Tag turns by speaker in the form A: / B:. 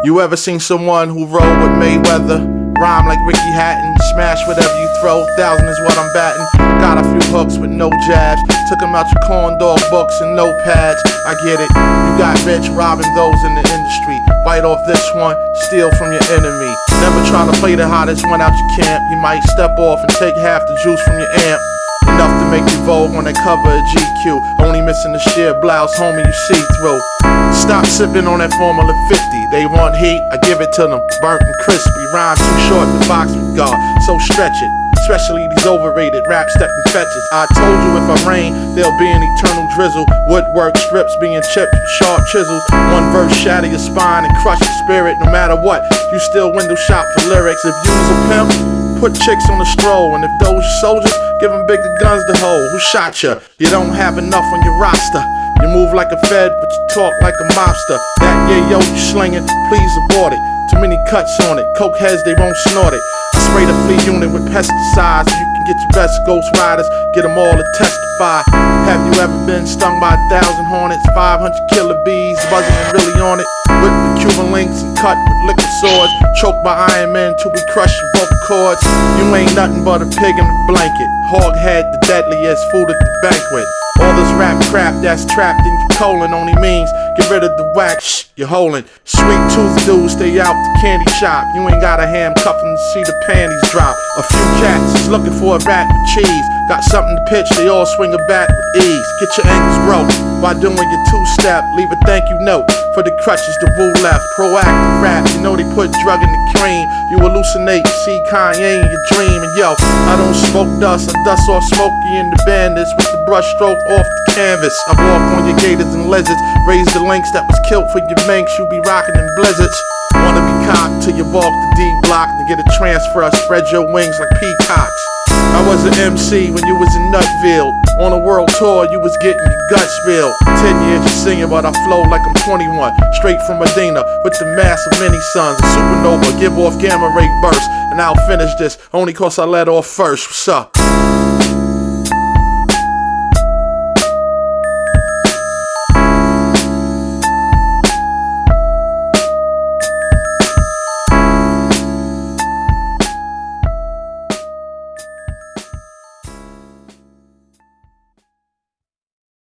A: You ever seen someone who roll with Mayweather? Rhyme like Ricky Hatton, smash whatever you throw, 1,000 is what I'm batting. Got a few hooks with no jabs, took them out your corn dog books and notepads. I get it, you got rich robbing those in the industry. Bite off this one, steal from your enemy. Never try to play the hottest one out your camp. You might step off and take half the juice from your amp. Enough to make you vogue on that cover of GQ. Only missing the sheer blouse, homie, you see through. Stop sipping on that Formula 50. They want heat, I give it to them, burnt and crispy. Rhyme too short to box with God, so stretch it. Especially these overrated rap stepping fetches. I told you if I rain, there'll be an eternal drizzle. Woodwork strips being chipped with sharp chisels. One verse shatter your spine and crush your spirit. No matter what, you still window shop for lyrics. If you's a pimp, put chicks on the stroll. And if those are soldiers, give them bigger guns to hold. Who shot you? You don't have enough on your roster. You move like a fed, but you talk like a mobster. That yo you slinging, please abort it. Too many cuts on it, coke heads, they won't snort it. Spray the flea unit with pesticides, so you can get your best ghost riders, get them all to testify. Have you ever been stung by 1,000 hornets, 500 killer bees, buzzing and really on it? Whipped with Cuban links and cut with liquor swords, choked by Iron Man till we crush your vocal cords. You ain't nothing but a pig in a blanket, hog head the deadliest food at the banquet. All this rap crap that's trapped in your colon only means get rid of the wax, you're holding. Sweet tooth dudes stay out the candy shop. You ain't got a handcuff them to see the panties drop. A few cats is looking for a rat with cheese. Got something to pitch, they all swing a bat with ease. Get your ankles broke while doing your two-step. Leave a thank you note for the crutches the woo left. Proactive rap, you know they put drug in the cream. You hallucinate, you see Kanye in your dream. And yo, I don't smoke dust, I dust off Smokey and the Bandits with the brush stroke off the canvas. I walk on your gators and lizards, raise the links that was killed for your minks. You be rocking in blizzards. Wanna be cocked till you walk the D block and get a transfer, spread your wings like peacocks. I was an MC when you was in Nutville. On a world tour, you was getting your guts spilled. 10 years you singing, but I flow like I'm 21. Straight from Medina with the massive mini sons. A supernova, give off gamma ray burst. And I'll finish this only cause I let off first. What's up?